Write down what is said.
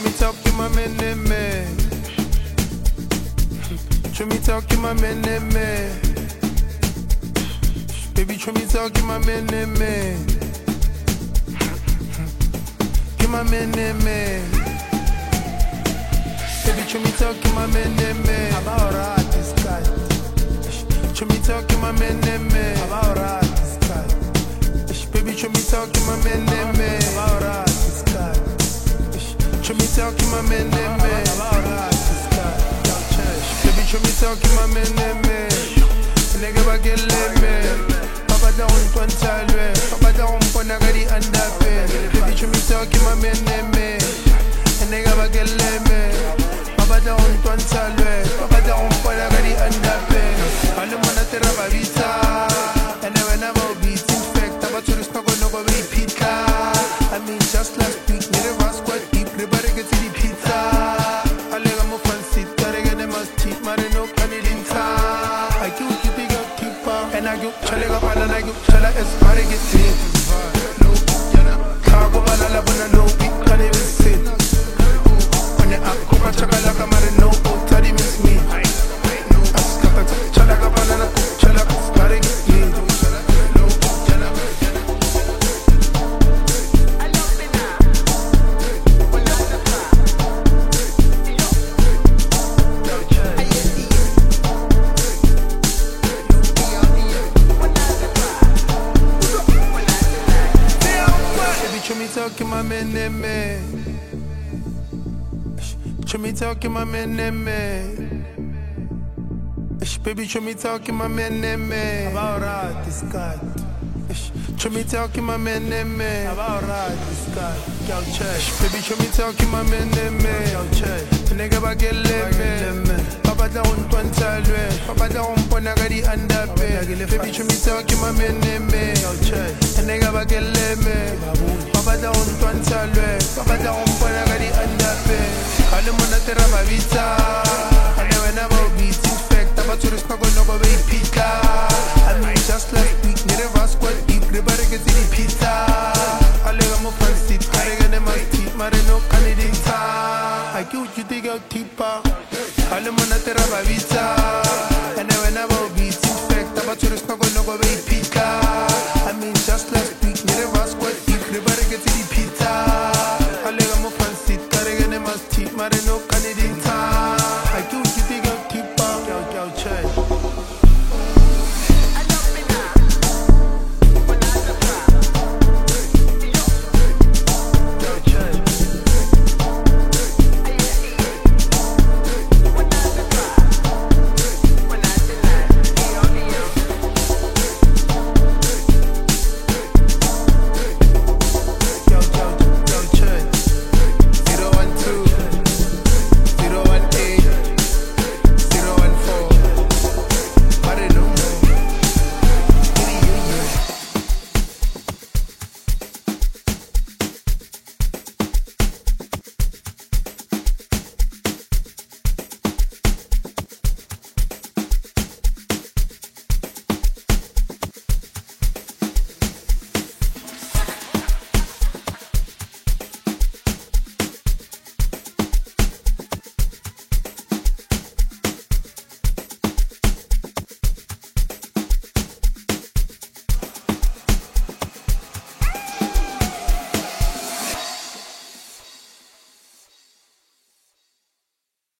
me talking my men and me. Show me talking my men and me. Baby, show me talking my men and me. Give my men and me. Baby, show me talking my men and me. About right this guy. Show me talking my men and me. About right this guy. Baby, show me talking my men and me. About right this guy. Show me talking my men and me. About right this guy. Baby, show me talking my men and me. Nigga, I get let me. Papa down one time, Papa down for Nagari and that bed. Baby, show me talking my men and me. Nigga, I get let me. Papa down one time, Papa down for Nagari and that bed. All the money that I vita. And never never beat. In fact, I'm about to risk not gonna go repeat. I mean, just last week, me the was quite deep. Everybody get to the pizza. I let them off and sit. Gotta get them as teeth. Marino, can it in time. I keep keeping up, keeper. And I go, chale up, and I go, chala, it's hard to get in. No, cargo, banana, banana, no, we can't even sit. When you act, go, chakala, kamare, no, tari miss me. Chala, banana, chala, it's hard to get in. Show me talking my men and me. Show me talking my men and me. Baby, show me talking my men and me. About right, this guy. Show me talking my men and me. About right, this guy. Yo, check. Baby, show me talking my men and me. Yo, check. Nigga, I get let me. Papa down one time, Papa down for Nagari and that bed. Baby, show me talking my men and me. Yo, check. Nigga, I get let me. Papa down one time, Papa down for Nagari and that bed. All the money that I vita.